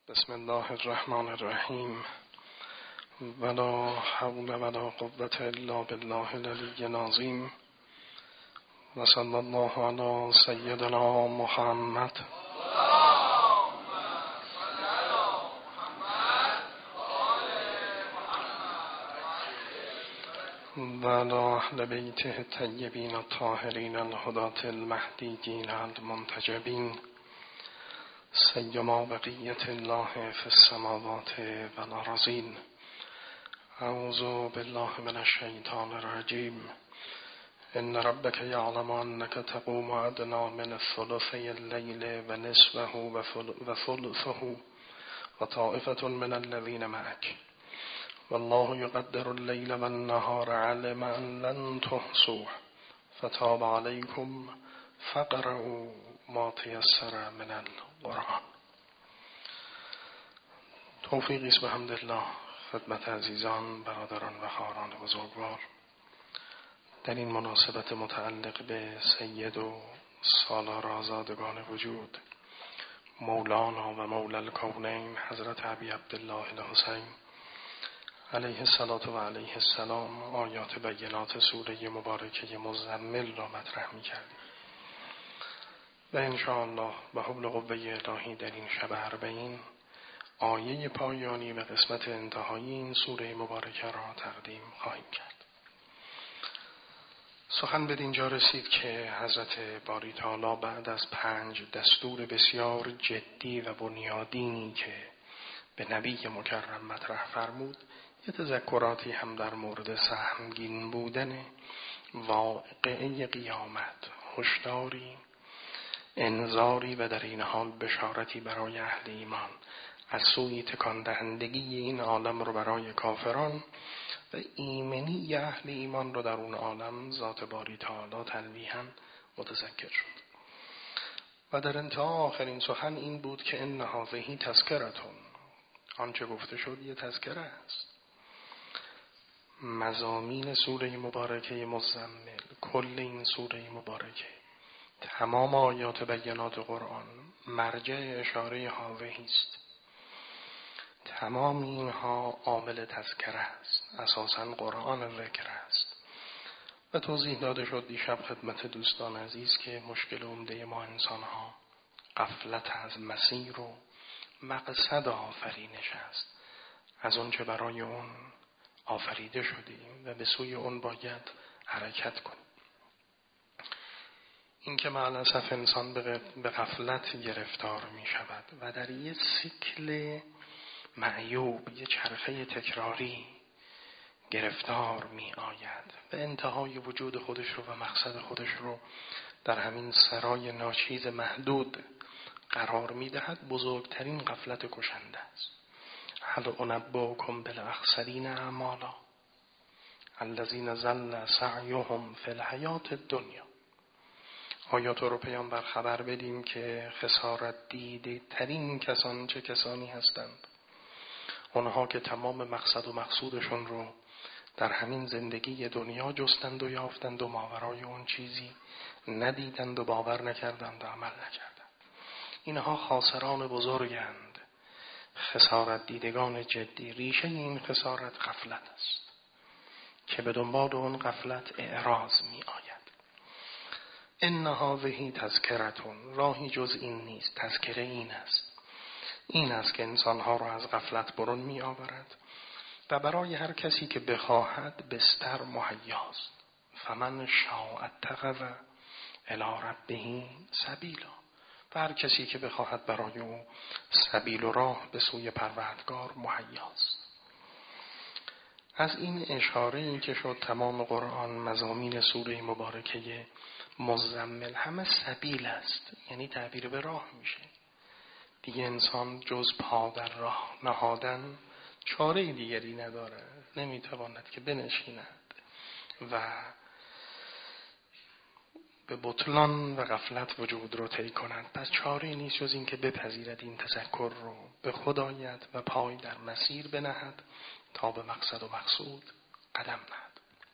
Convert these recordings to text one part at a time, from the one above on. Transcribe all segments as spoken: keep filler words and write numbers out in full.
بسم الله الرحمن الرحیم. ولا حول ولا قوة الا بالله العلی العظیم. و صلی الله علی سیدنا محمد و علی اهل بیته الطیبین الطاهرین الهداة المهدیین المنتجبین، سیما بقیت الله فی السماوات و الارضین. اعوذ بالله من الشیطان الرجیم. ان ربک یعلم انک تقوم ادنی من ثلثی اللیل و نصفه و ثلثه و طائفة من الذین معک والله یقدر اللیل و النهار علم ان لن تحصوه فتاب علیکم فقرؤوا ما تیسر من القرآن. توفیقی است به حمدالله خدمت عزیزان، برادران و خواهران بزرگوار. در این مناسبت متعلق به سید و سالار آزادگان وجود مولانا و مولا الکونین حضرت ابی عبدالله الحسین علیه الصلاة و علیه السلام آیات بینات سوره مبارکه مزمل را مطرح می کردیم و انشاءالله به حول قوه الهی در این شب اربعین آیه پایانی و قسمت انتهایی این سوره مبارکه را تقدیم خواهیم کرد. سخن به اینجا رسید که حضرت باری تعالی بعد از پنج دستور بسیار جدی و بنیادینی که به نبی مکرم مطرح فرمود، یه تذکراتی هم در مورد سهمگین بودن واقعه قیامت، هشداری، انذاری و در این حال بشارتی برای اهل ایمان از سوی تکان دهندگی این عالم رو برای کافران و ایمنی اهل ایمان رو در اون عالم ذات باری تعالی تلویحاً متذکر شد. و در انتها آخرین سخن این بود که ان هذه تذکرتون، آنچه گفته شد یه تذکره است. مضامین سوره مبارکه مزمل، کل این سوره مبارکه، تمام آیات بینات قرآن مرجع اشاره هاوهی است. تمام اینها عامل تذکره است، اساساً قرآن ذکر است. و توضیح داده شد دیشب خدمت دوستان عزیز که مشکل عمده ما انسان ها غفلت از مسیر و مقصد آفرینش است، از اون چه برای اون آفریده شدیم و به سوی اون باید حرکت کنیم. این که مع الاسف انسان به غفلت گرفتار می شود و در یه سیکل معیوب، یه چرخه تکراری گرفتار می آید و انتهای وجود خودش رو و مقصد خودش رو در همین سرای ناچیز محدود قرار می دهد، بزرگترین غفلت کشنده است. هل انبئکم بالاخسرین اعمالا الذین ضل سعیهم فی الحیاة الدنیا. آیا تو رو پیامبر خبر بدیم که خسارت دیده ترین کسان چه کسانی هستند؟ اونها که تمام مقصد و مقصودشون رو در همین زندگی دنیا جستند و یافتند و ماورای اون چیزی ندیدند و باور نکردند و عمل نکردند. اینها خاسران بزرگند، خسارت دیدگان جدی. ریشه این خسارت غفلت است که به دنبال اون غفلت اعراض می آید. ان هذه تذکرتون، راهی جز این نیست. تذکره این است، این است که انسانها را از غفلت برون می آورد و برای هر کسی که بخواهد بستر مهیاست. فمن شاء اتخذ الی ربه سبیلا، و هر کسی که بخواهد برای او سبیل و راه به سوی پروردگار مهیاست. از این اشاره این که شد تمام قرآن مضامین سوره مبارکه مزمل همه سبیل است، یعنی تعبیر به راه میشه. دیگه انسان جز پا در راه نهادن چاره دیگری نداره، نمیتواند که بنشیند و به بطلان و غفلت وجود رو طی کند. پس چاره نیست جز این که بپذیرد این تذکر رو، به خود آید و پای در مسیر بنهد تا به مقصد و مقصود قدم نهد.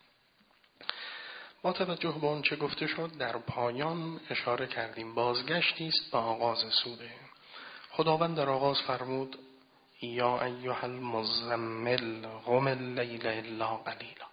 با توجه به اون چه گفته شد در پایان اشاره کردیم بازگشتی است به آغاز سوره. خداوند در آغاز فرمود یا ایها المزمل قم اللیل الا قلیلا.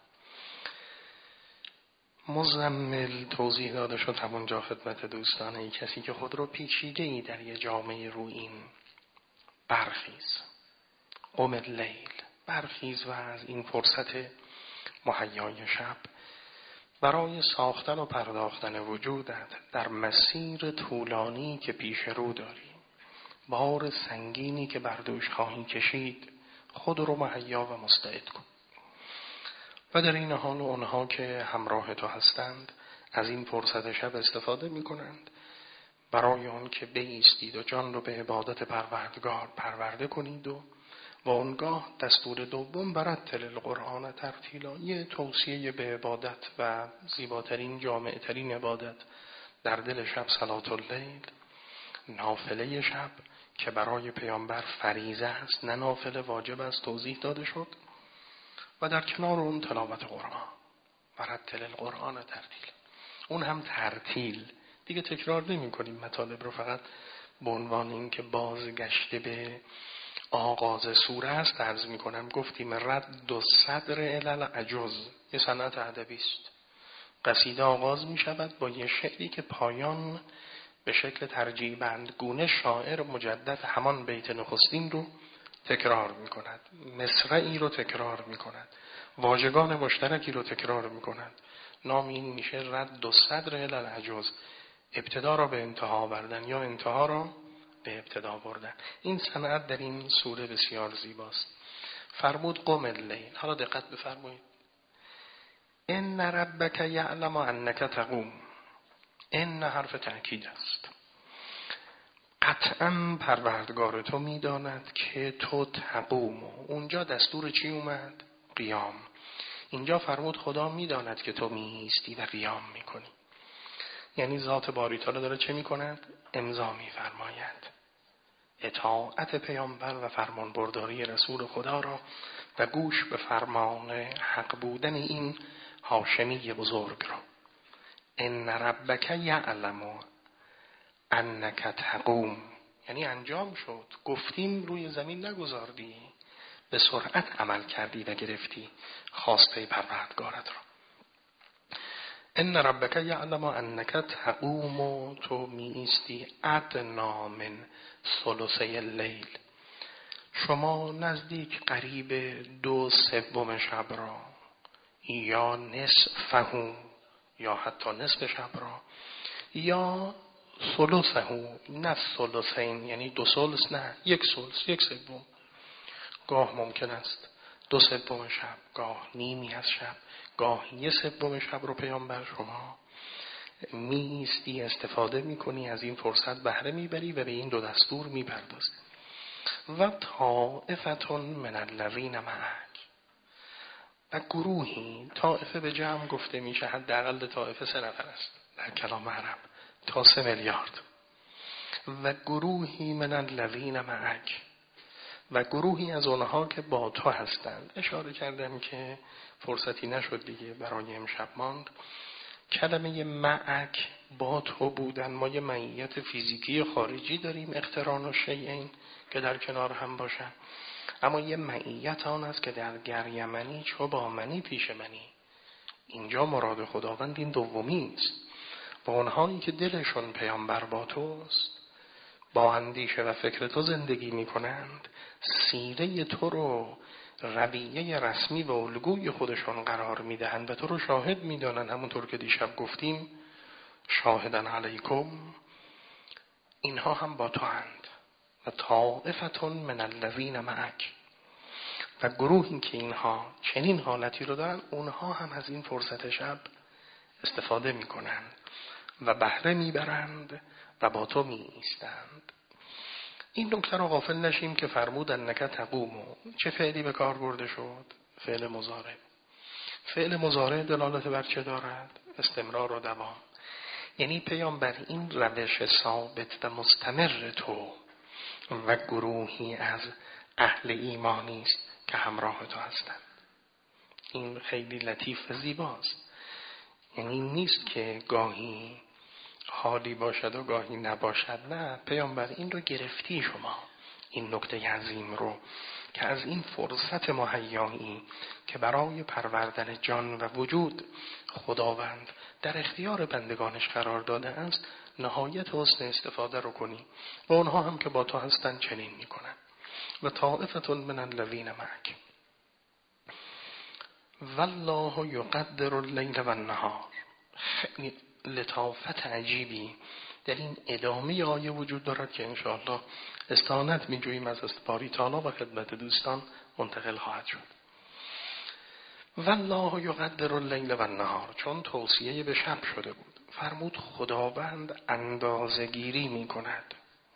مزمل توضیح داده شد همونجا خدمت دوستان، ای کسی که خود رو پیچیده ای در یه جامعه رویین، برخیز. قم اللیل، برخیز و از این فرصت مهیای شب برای ساختن و پرداختن وجودت در مسیر طولانی که پیش رو داری، بار سنگینی که بر دوش خواهی کشید، خود رو مهیا و مستعد کن. و در این حال اونها که همراه تو هستند از این فرصت شب استفاده می کنند برای آن که بایستید و جان رو به عبادت پروردگار پرورده کنید و و اونگاه دستور دوم برتل القرآن ترتیلا، یه توصیه به عبادت و زیباترین جامعترین عبادت در دل شب صلاة اللیل، نافله شب که برای پیامبر فریضه است نه نافله واجب است، توضیح داده شد. و در کنار اون تلاوت قرآن، برتل القرآن ترتیل، اون هم ترتیل، دیگه تکرار نمی کنیم مطالب رو، فقط به عنوان این که بازگشته به آغاز سوره است عرض می کنم. گفتیم رد و صدر الال عجز یه صنعت ادبی است. قصیده آغاز می شود با یه شعری که پایان به شکل ترجیبند گونه شاعر مجدد همان بیت نخستین رو تکرار می کند، مصرعی رو تکرار می کند، واژگان مشترکی رو تکرار می کند. نام این میشه رد و صدر الال عجز، ابتدا را به انتها بردن یا انتها را به ابتدا بردن. این صنعت در این سوره بسیار زیباست. فرمود قم اللیل. حالا دقت بفرمایید، ان ربک یعلم انک تقوم، این حرف تأکید است. قطعا پروردگار تو میداند که تو تقوم. اونجا دستور چی اومد؟ قیام. اینجا فرمود خدا میداند که تو میایستی و قیام میکنی. یعنی ذات باری تعالی داره چه میکند؟ امضا میفرماید اطاعت پیامبر و فرمان برداری رسول خدا را و گوش به فرمان حق بودن این هاشمی بزرگ را. ان ربک یعلم انک تقوم، یعنی انجام شد، گفتیم روی زمین نگذاردی، به سرعت عمل کردی و گرفتی خواسته پروردگارت را. ان ربک یعلم انک تقوم، تو می ایستی ادنا من ثلثی اللیل، شما نزدیک قریب دو سوم شب را، یا نصفه، یا حتی نصف شب را، یا ثلثه، نه ثلثین یعنی دو ثلث، نه یک ثلث، یک سوم. گاه ممکن است دو سوم شب، گاه نیمی از شب، گاه یک سوم شب رو پیامبر شما می ایستی استفاده می کنی، از این فرصت بهره می بری و به این دو دستور می پردازی. و طائفتون من الذین معک، و گروهی، طائفه به جمع گفته میشه، حداقل طائفه سه نفر است در کلام عرب تا سه میلیارد. و گروهی من الذین معک، و گروهی از اونها که با تو هستند. اشاره کردم که فرصتی نشد دیگه برای امشب ماند. کلمه معک، با تو بودن، ما یه معیت فیزیکی خارجی داریم، اقتران و شیئین که در کنار هم باشن، اما یه معیت آن است که در گریمنی چو با منی پیش منی. اینجا مراد خداوند این دومی است، با اونهایی که دلشون پیامبر با توست، با اندیشه و فکر تو زندگی می کنند، سیره تو رو رویه رسمی و الگوی خودشون قرار می دهند و تو رو شاهد می دانند. همونطور که دیشب گفتیم شاهدن علیکم، اینها هم با تو هند. و طائفتون من الذین معک، و گروهی که اینها چنین حالتی رو دارن، اونها هم از این فرصت شب استفاده می کنند و بهره می برند و با تو می ایستند. این نکته رو غافل نشیم که فرمود انک تقوم، چه فعلی به کار برده شد؟ فعل مضارع. فعل مضارع دلالت بر چه دارد؟ استمرار و دوام. یعنی پیامبر این روش ثابت و مستمر تو و گروهی از اهل ایمانی است که همراه تو هستند. این خیلی لطیف و زیباست. یعنی نیست که گاهی حالی باشد و گاهی نباشد. نه پیامبر، این رو گرفتی شما، این نکته عظیم رو که از این فرصت مهیایی که برای پروردن جان و وجود خداوند در اختیار بندگانش قرار داده است نهایت حسن استفاده رو کنی و اونها هم که با تو هستن چنین میکنن. و طائفة من الذین معک والله یقدر اللیل و النهار. خیلی لطافت عجیبی در این ادامه آیه وجود دارد که انشاءالله استعانت می‌جوییم از باری تعالی و خدمت دوستان منتقل خواهد شد. والله یقدر اللیل و النهار، چون توصیه به شب شده بود فرمود خداوند اندازه‌گیری می‌کند،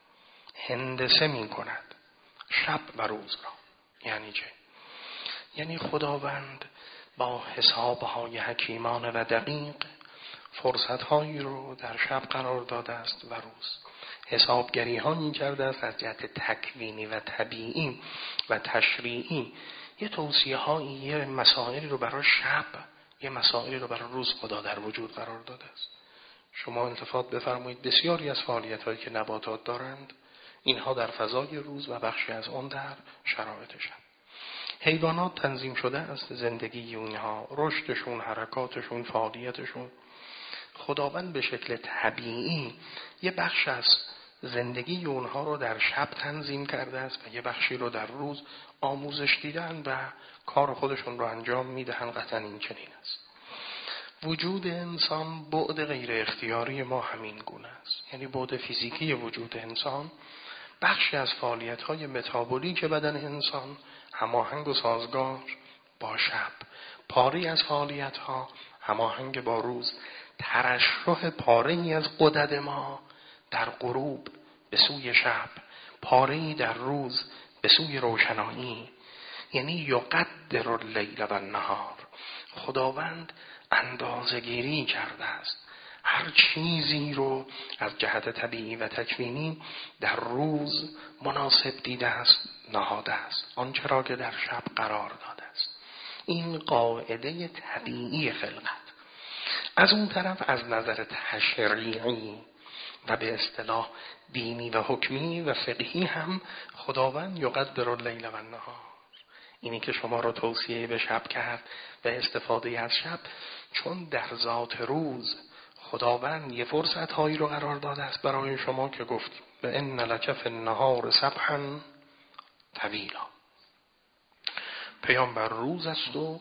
هندسه می‌کند شب و روز را. یعنی چه؟ یعنی خداوند با حسابهای حکیمانه و دقیق فرصت‌هایی رو در شب قرار داده است و روز. حسابگری ها می کرده است از جهت تکوینی و طبیعی و تشریعی. یه توصیه هایی، یه مسائلی رو برای شب، یه مسائلی رو برای روز خدا در وجود قرار داده است. شما التفات بفرمایید بسیاری از فعالیت هایی که نباتات دارند اینها در فضای روز و بخشی از اون در شرایط شب. حیوانات تنظیم شده است زندگی اونها، رشدشون، حرکاتشون، فعالیتشون. خداوند به شکل طبیعی یه بخش از زندگی اونها رو در شب تنظیم کرده است و یه بخشی رو در روز آموزش دیدن و کار خودشون رو انجام میدهن. قطعا این چنین است. وجود انسان بعد غیر اختیاری ما همین گونه است. یعنی بعد فیزیکی وجود انسان بخشی از فعالیت‌های متابولیک بدن انسان هماهنگ و سازگار با شب، پاری از فعالیت‌ها هماهنگ با روز، ترشح پاره‌ای از غدد ما در غروب به سوی شب، پاره‌ای در روز به سوی روشنایی. یعنی یقدر اللیل و النهار، خداوند اندازه‌گیری کرده است، هر چیزی رو از جهت طبیعی و تکوینی در روز مناسب دیده است، نهاده است، آنچه را که در شب قرار داده است. این قاعده طبیعی خلقت. از اون طرف از نظر تشریعی و به اصطلاح دینی و حکمی و فقهی هم خداوند یقدر اللیل و النهار، اینی که شما را توصیه به شب کرد و استفاده از شب، چون در ذات روز خداوند یه فرصت هایی رو قرار داده است برای شما که گفتیم و ان لک فی النهار سبحا طویلا. پیامبر روز است و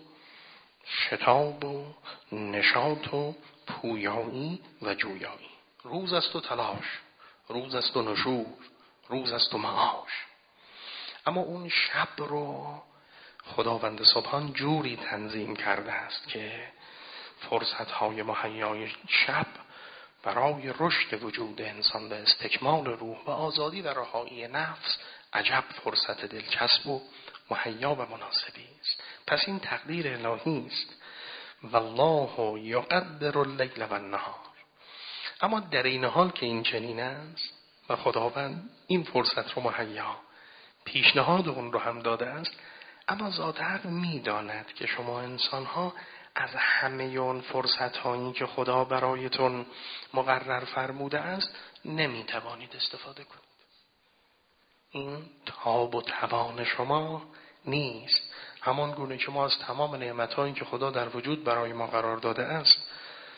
شتاب و نشاط و پویایی و جویایی. روز است و تلاش، روز است و نشور، روز است و معاش. اما اون شب رو خداوند سبحان جوری تنظیم کرده است که فرصت‌های مهیای شب برای رشد وجود انسان به استکمال روح و آزادی و رهایی نفس عجب فرصت دلچسب و مهیا و مناسبی است. پس این تقدیر الهی است. والله یقدر اللیل و النهار. اما در این حال که این چنین است و خداوند این فرصت رو مهیا پیشنهاد اون رو هم داده است، اما ذات حق می داند که شما انسان ها از همه اون فرصت هایی که خدا برایتون مقرر فرموده است نمی توانید استفاده کنید. این تاب و توان شما نیست. همان گونه که ما از تمام نعمت هایی که خدا در وجود برای ما قرار داده است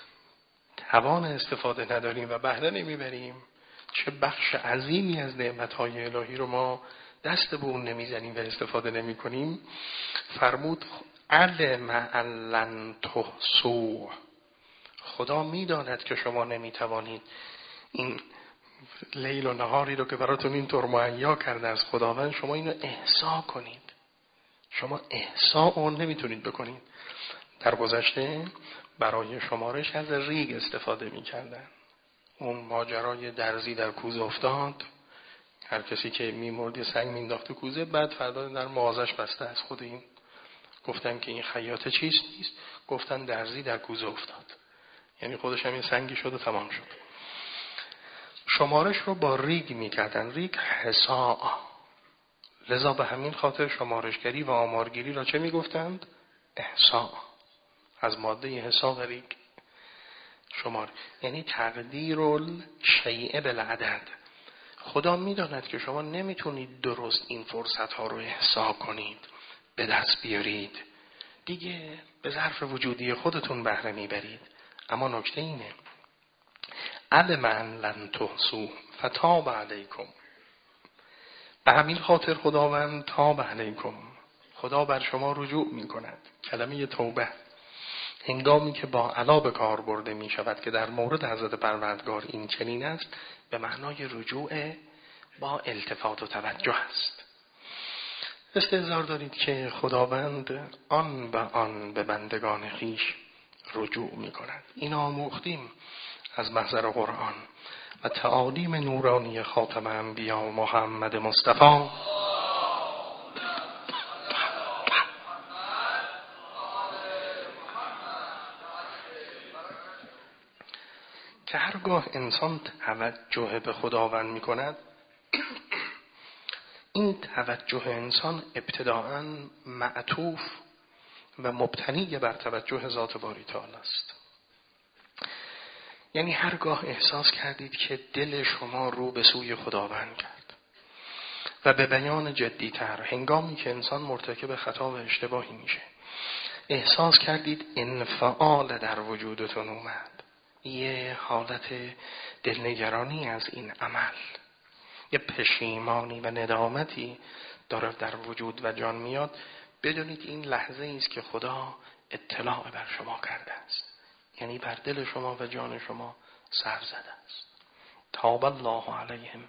توان استفاده نداریم و بهره نمیبریم، چه بخش عظیمی از نعمت های الهی رو ما دست به اون نمیزنیم و استفاده نمی کنیم. فرمود علم لن تحصوه. خدا میداند که شما نمیتوانید این لیل و نهاری رو که براتون اینطور مهیا کرده از خداوند شما اینو احصا کنید. شما احصا اون نمیتونید بکنید. در گذشته برای شمارش از ریگ استفاده میکردن. اون ماجرای درزی در کوزه افتاد، هر کسی که میمرد یه سنگ مینداخت تو کوزه، بعد فردا در مغازش بسته از خود این گفتن که این خیاطه چیست نیست، گفتن درزی در کوزه افتاد، یعنی خودش هم این سنگی شد و تمام شد. شمارش رو با ریگ میکردن، ریگ حساء. لذا به همین خاطر شمارشگری و آمارگیری را چه میگفتند؟ احصاء. از ماده حساء و ریگ. شمار یعنی تقدیر الشیء بالعدد. خدا میداند که شما نمیتونید درست این فرصت ها رو احصا کنید، به دست بیارید، دیگه به ظرف وجودی خودتون بهره میبرید. اما نکته اینه علم ان لن تحصوه فتاب علیکم. به همین خاطر خداوند تاب علیکم، خدا بر شما رجوع میکند. کلمه توبه هنگامی که با علا به کار برده می شود که در مورد حضرت پروردگار این چنین است، به معنای رجوع با التفات و توجه است. استحضار دارید که خداوند آن به آن به بندگان خویش رجوع می کند. این آموختیم از محضر قرآن و تعالیم نورانی خاتم انبیا محمد مصطفی که هرگاه انسان توجه به خداوند می کند، این توجه انسان ابتداءً معطوف و مبتنی بر توجه ذات باری تعالی است. یعنی هرگاه احساس کردید که دل شما رو به سوی خداوند کرد و به بیان جدی‌تر هنگامی که انسان مرتکب خطا و اشتباهی میشه احساس کردید انفعال در وجودتون اومد، یه حالت دلنگرانی از این عمل، یه پشیمانی و ندامتی داره در وجود و جان میاد، بدونید این لحظه ای است که خدا اطلاع بر شما کرده است، یعنی بر دل شما و جان شما سر زده است. تاب الله علیهم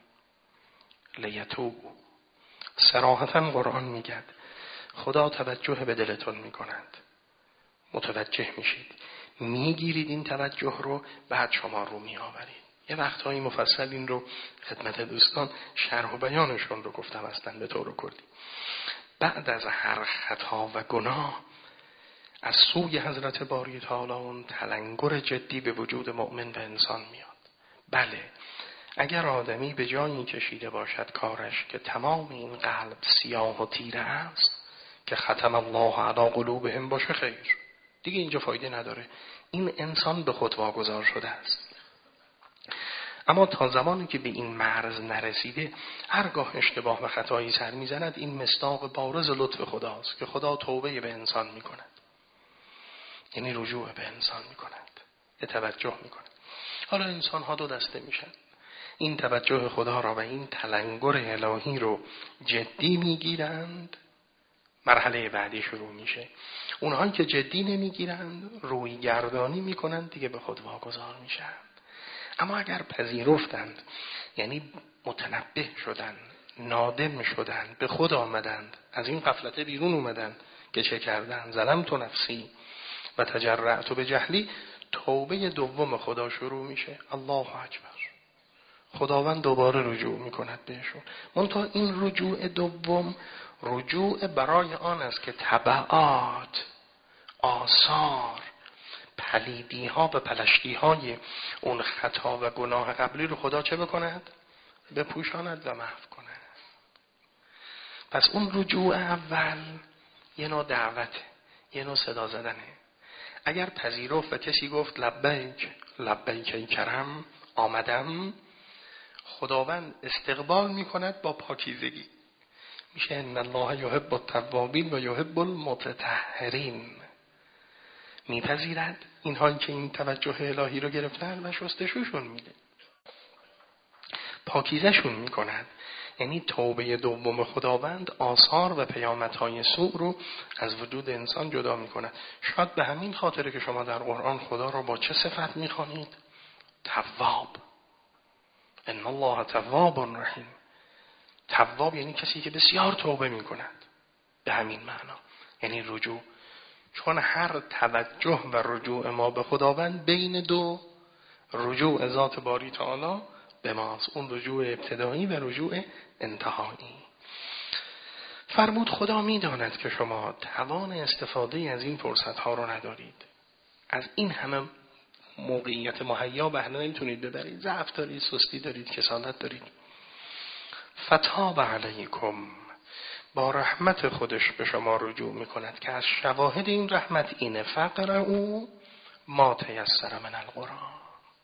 لیتوبوا. صراحتاً قرآن میگه خدا توجه به دلتون میکند، متوجه میشید، میگیرید این توجه رو، بعد شما رو میآورید. یه وقتهایی مفصل این رو خدمت دوستان شرح و بیانشون رو گفتم هستن به طور کلی. بعد از هر خطا و گناه از سوی حضرت باری تعالی اون تلنگر جدی به وجود مؤمن و انسان میاد. بله، اگر آدمی به جایی کشیده باشد کارش که تمام این قلب سیاه و تیره است که ختم الله علی قلوبهم باشه، خیر، دیگه اینجا فایده نداره، این انسان به خود واگذار شده است. اما تا زمانی که به این مرز نرسیده، هرگاه اشتباه و خطایی سر میزند، این مصداق بارز لطف خداست که خدا توبه به انسان میکند، یعنی رجوع به انسان میکند، یه توجه میکند. حالا انسان ها دو دسته میشن، این توجه خدا را و این تلنگر الهی رو جدی میگیرند، مرحله بعدی شروع میشه. اونهایی که جدی نمیگیرند روی گردانی میکنند، دیگه به خود واگذار میشن. اما اگر پذیرفتند، یعنی متنبه شدند، نادم شدند، به خود آمدند، از این غفلت بیرون اومدند که چه کردند، ظلمت نفسی و تجرعت به جهلی، توبه دوم خدا شروع میشه. الله اکبر، خداوند دوباره رجوع میکند بهشون. منتها این رجوع دوم رجوع برای آن است که تبعات، آثار، پلیدی ها و پلشتی های اون خطا و گناه قبلی رو خدا چه بکند؟ بپوشاند و محو کند. پس اون رجوع اول یه نوع دعوته، یه نوع صدا زدنه. اگر پذیرفت و کسی گفت لبیک لبیک ای کرم، آمدم، خداوند استقبال میکند با پاکیزگی. میشه ان الله یحب التوابین و یحب المتطهرین. میپذیرد اینهایی که این توجه الهی رو گرفتن و شستشوشون میده، پاکیزشون میکند. یعنی توبه دوم خداوند آثار و پیامدهای سوء رو از وجود انسان جدا میکند. شاید به همین خاطره که شما در قرآن خدا رو با چه صفت میخوانید؟ تواب. ان الله تواب رحیم. تواب یعنی کسی که بسیار توبه میکند، به همین معنا، یعنی رجوع. چون هر توجه و رجوع ما به خداوند بین دو رجوع ذات باری تعالی به ماست، اون رجوع ابتدایی و رجوع انتهایی. فرمود خدا میداند که شما توان استفاده از این فرصت ها رو ندارید، از این همه موقعیت مهیا بهره نمیتونید ببرید، ضعف دارید، سستی دارید، کسالت دارید. فتاب علیکم، با رحمت خودش به شما رجوع میکند که از شواهد این رحمت اینه فقر او ما تیسر من القرآن.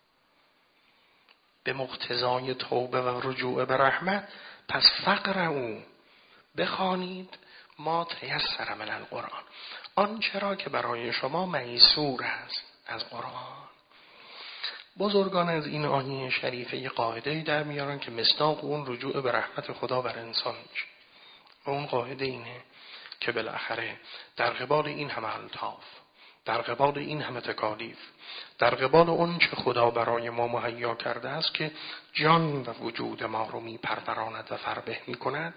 به مقتضای توبه و رجوع به رحمت پس فقرؤ بخوانید ما تیسر من القرآن، آنچه را که برای شما میسور است از قرآن. بزرگان از این آیه شریفه یه قاعده‌ای در میارن که مصداق اون رجوع به رحمت خدا بر انسان میشه. و اون قاعده اینه که بالاخره در قبال این همه الطاف، در قبال این همه تکالیف، در قبال اون چه خدا برای ما مهیا کرده است که جان و وجود ما رو میپروراند و فربه میکند،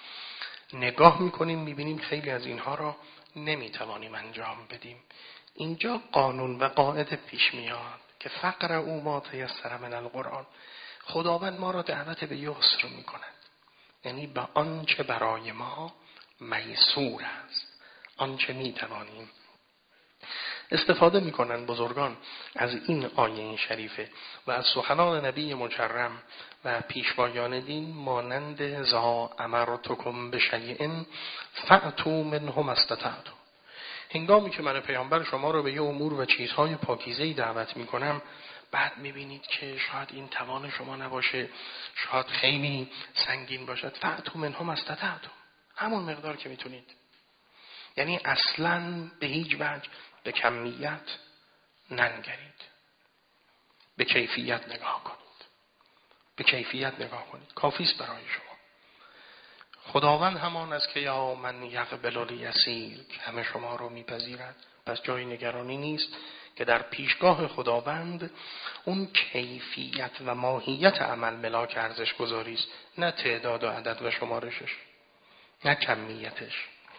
نگاه میکنیم میبینیم خیلی از اینها را نمیتوانیم انجام بدیم. اینجا قانون و قاعده پیش میاد که فقرؤ ما تیسر من القرآن. خداوند ما را دعوت به یسر میکند، یعنی به آنچه برای ما میسور است، آنچه میتوانیم. استفاده میکنن بزرگان از این آیه شریفه و از سخنان نبی مکرم و پیشوایان دین مانند ذا امرتکم بشیء فأتوا منه ما استطعتم. هنگامی که من پیامبر شما رو به یه امور و چیزهای پاکیزه‌ای دعوت میکنم، بعد میبینید که شاید این توان شما نباشه، شاید خیلی سنگین باشد، فأتوا منه ما استطعتم، همون مقدار که میتونید. یعنی اصلاً به هیچ وجه به کمیت ننگرید، به کیفیت نگاه کنید، به کیفیت نگاه کنید، کافیست برای شما. خداوند همان است که یا من یقبل الیسیر، که همه شما رو میپذیرد، پس جای نگرانی نیست که در پیشگاه خداوند اون کیفیت و ماهیت عمل ملاک ارزش گذاری است، نه تعداد و عدد و شمارشش، نه کمیتش.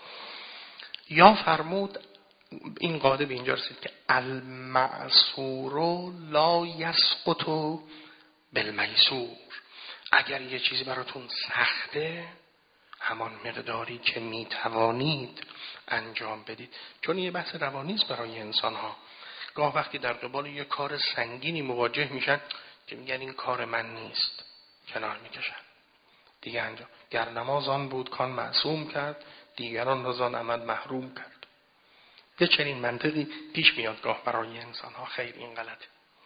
یا فرمود این قاعده به اینجا رسید که المعسور لا یسقط بالمیسور. اگر یه چیزی براتون سخته، همان مقداری که میتوانید انجام بدید. چون یه بحث روانی است برای انسان ها. گاه وقتی در قبال یه کار سنگینی مواجه میشن که میگن این کار من نیست، کنار میکشن دیگه. انجام گر نماز آن بود کان معصوم کرد، دیگران را زان عمل محروم کرد. یه چنین منطقی پیش میاد گاه برای انسان ها. خیر، این غلطه.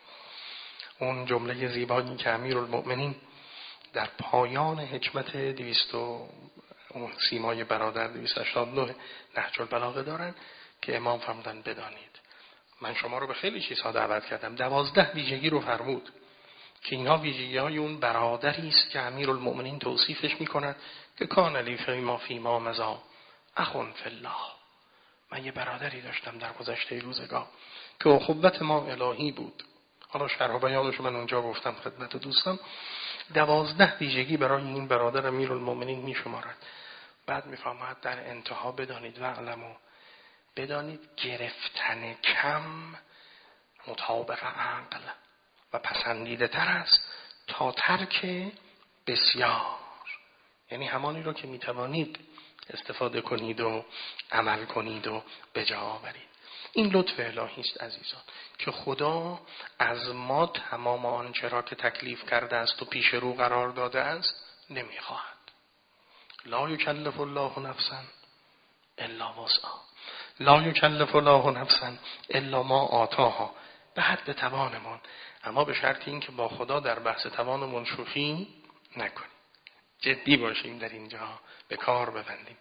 اون جمله زیبایی که امیرالمؤمنین در پایان حکمت دویست و اون سیمای برادر دویست و هشتاد و نه نهج البلاغه دارن که امام فرمودن بدانید من شما رو به خیلی چیزها دعوت کردم. دوازده ویژگی رو فرمود که اینها ویژگی های اون برادری است که امیرالمؤمنین توصیفش میکند که کان لی فیما فیما مضی اخون فی الله. من یه برادری داشتم در گذشته روزگار که اخوت ما الهی بود. حالا شرح و بیانش من اونجا گفتم خدمت دوستان. دوازده ویژگی برای این برادر امیرالمؤمنین میشمارد. بعد میفرماید در انتها بدانید و علمو، بدانید گرفتن کم مطابق عقل و پسندیده تر است تا ترک بسیار. یعنی همانی رو که میتوانید استفاده کنید و عمل کنید و به جا آورید. این لطف الهی است عزیزان که خدا از ما تمام آنچه را که تکلیف کرده است و پیش رو قرار داده است نمیخواهد. لا یکلف الله نفسا الا وسعها، لا یکلف الله نفسا الا ما آتاها، به حد توانمان، اما به شرط این که با خدا در بحث توانمون شوخی نکنیم، جدی باشیم، در اینجا به کار ببندیم.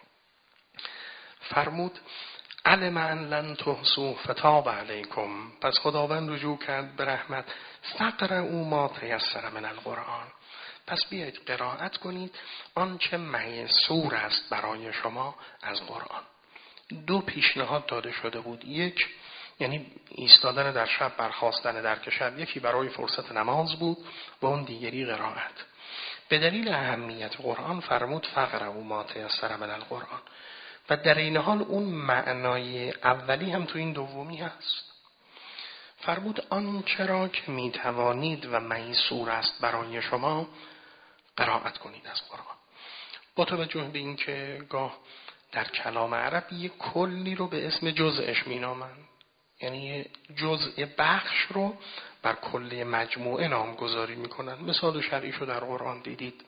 فرمود علم ان لن تحصوا فتاب علیکم، پس خداوند رجوع کرد به رحمت. فقرؤ ما تیسر من القرآن، پس بیایید قرائت کنید آنچه میسور است برای شما از قرآن. دو پیشنهاد داده شده بود، یک یعنی ایستادن در شب، برخاستن در شب، یکی برای فرصت نماز بود و اون دیگری قرائت. به دلیل اهمیت قرآن فرمود فقرؤ ما تیسر من القرآن، و در این حال اون معنای اولی هم تو این دومی هست. فرمود آنچه را که میتوانید و میسور است برای شما قرائت کنید از قرآن. با توجه به این که گاه در کلام عرب یک کلی رو به اسم جزءش مینامند، یعنی جزء بخش رو بر کل مجموعه نامگذاری میکنند. مثال شرعیش رو در قرآن دیدید.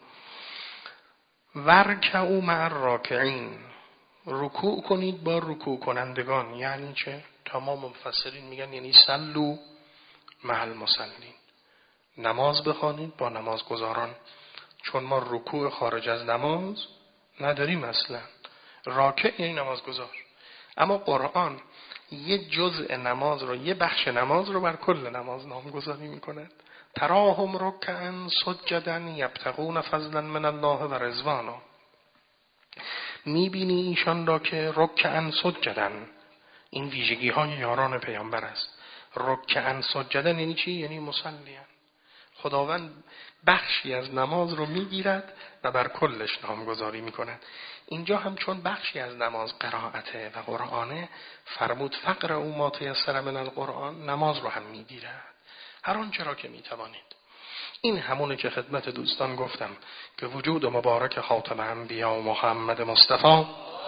ورکعوا مع الراکعین، رکوع کنید با رکوع کنندگان. یعنی چه؟ تمام مفسرین میگن یعنی صلوا مع المصلین، نماز بخوانید با نمازگزاران، چون ما رکوع خارج از نماز نداریم اصلا. راکع یعنی نمازگزار، اما قرآن یه جزء نماز رو، یه بخش نماز رو بر کل نماز نامگذاری میکند. تراهم رکعا سجدا یبتغون فضلا من الله و رضوانا. میبینی ایشان را که رکعا سجدا، این ویژگی های یاران پیامبر است. رکعا سجدا یعنی چی؟ یعنی مصلیان. خداوند بخشی از نماز رو میگیرد و بر کلش نامگذاری میکند. اینجا هم چون بخشی از نماز قرائته و قرآنه، فرمود فقر او ما تیسر من القرآن، نماز رو هم میگیرد، هر آنچه را که میتوانید. این همونه که خدمت دوستان گفتم که وجود مبارک خاتم انبیا و محمد مصطفی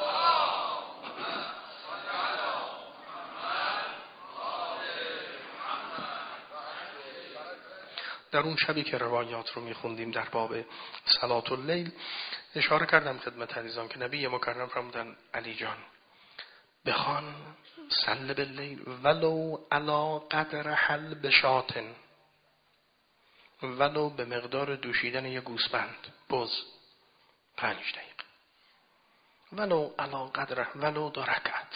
در اون شبی که روایات رو میخوندیم در باب صلاة اللیل، اشاره کردم خدمت عزیزان که نبی مکرم فرمودن علی جان بخوان صل باللیل ولو علی قدر حل بشاتن، ولو به مقدار دوشیدن یک گوسفند بز پنج دقیقه، ولو علی قدر ولو دو رکعت.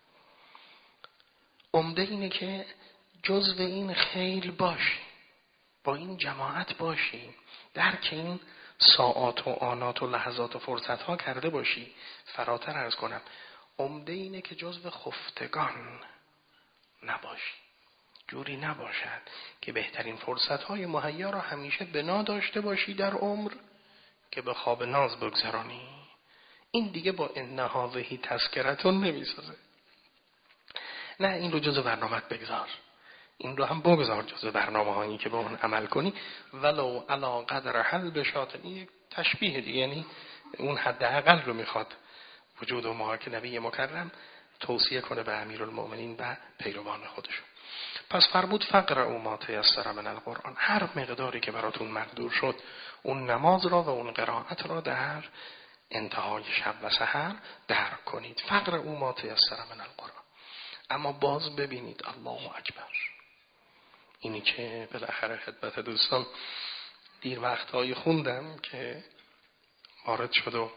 عمده اینه که جزو این خیل باشی، با این جماعت باشی، درک این ساعات و آنات و لحظات و فرصت ها کرده باشی. فراتر عرض کنم عمده اینه که جزو خفتگان نباشی، جوری نباشد که بهترین فرصت های مهیا را همیشه بنا داشته باشی در عمر که به خواب ناز بگذرانی. این دیگه با ان هذه تذکرتون نمیسازه. نه، این رو جزو برنامه‌ات بگذار، این رو هم بگذار جزو برنامه هایی که به اون عمل کنی. ولو علی قدر حل بشات، این تشبیه دیگه، یعنی اون حداقل رو میخواد وجود و ما که نبی مکرم توصیه کنه به امیرالمؤمنین و پیروان خودشون. پس فرمود فقر او ما تیسر من القرآن، هر مقداری که براتون مقدور شد اون نماز را و اون قرائت را در انتهای شب و سحر درک کنید. فقر او ما تیسر من القرآن. اما باز ببینید الله اکبر، اینی که بالاخره خدمت دوستان دیر وقتهایی خوندم که وارد شد و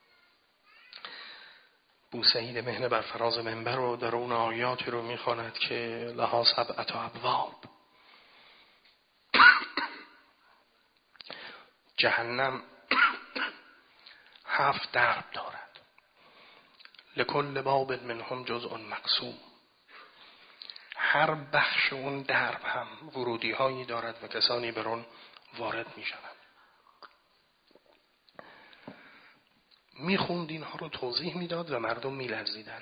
بوسعید مهنه بر فراز منبر و در اون آیاتی رو میخواند که لها سبعة ابواب، جهنم هفت درب دارد، لکل باب منهم جزء مقسوم، هر بخش اون درب هم ورودی هایی دارد و کسانی بر اون وارد می شوند. می خوند اینها رو توضیح می داد و مردم می لرزیدن.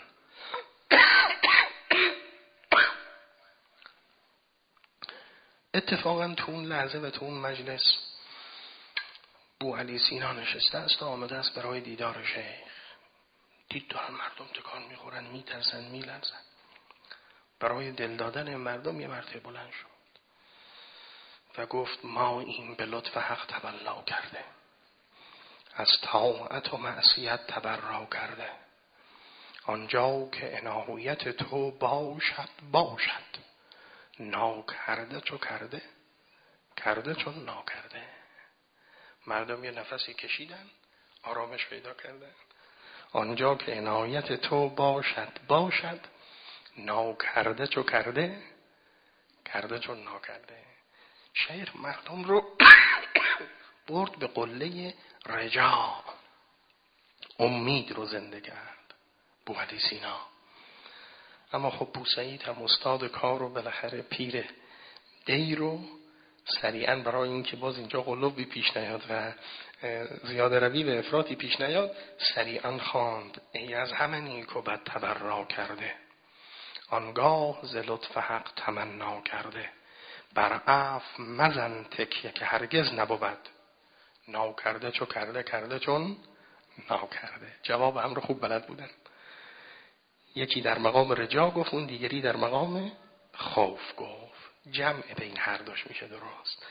اتفاقا تو اون لحظه و تو اون مجلس بوعلی سینا نشسته است و آمده است برای دیدار شیخ. دید دارن مردم تکان می خورن، می ترسن، می لرزن. برای دل دادن مردم یه مرتبه بلند شد و گفت ما این به لطف حق تبلا کرده، از طاعت و معصیت تبرا کرده، آنجا که عنایت تو باشد باشد، ناکرده چو کرده، کرده چون ناکرده. مردم یه نفسی کشیدن، آرامش پیدا کردن. آنجا که عنایت تو باشد باشد، ناکرده چو کرده، کرده چون ناکرده. شیخ مردم رو برد به قله رجا، امید رو زنده کرد بوعلی سینا. اما خب بوسعید هم استاد کار رو بالاخره پیر دی رو سریعا برای این که باز اینجا قلوبی پیش نیاد و زیاده روی به افراطی پیش نیاد سریعا خواند ای از همه نیک و بد تبرا کرده، آنگاه ز لطف حق تمنا کرده، بر عفو مزن تکیه که هرگز نبود، ناکرده چو کرده، کرده چون ناکرده. جواب امر خوب بلد بودن. یکی در مقام رجا گفت، اون دیگری در مقام خوف گفت. جمع بین هر دوش میشه درست.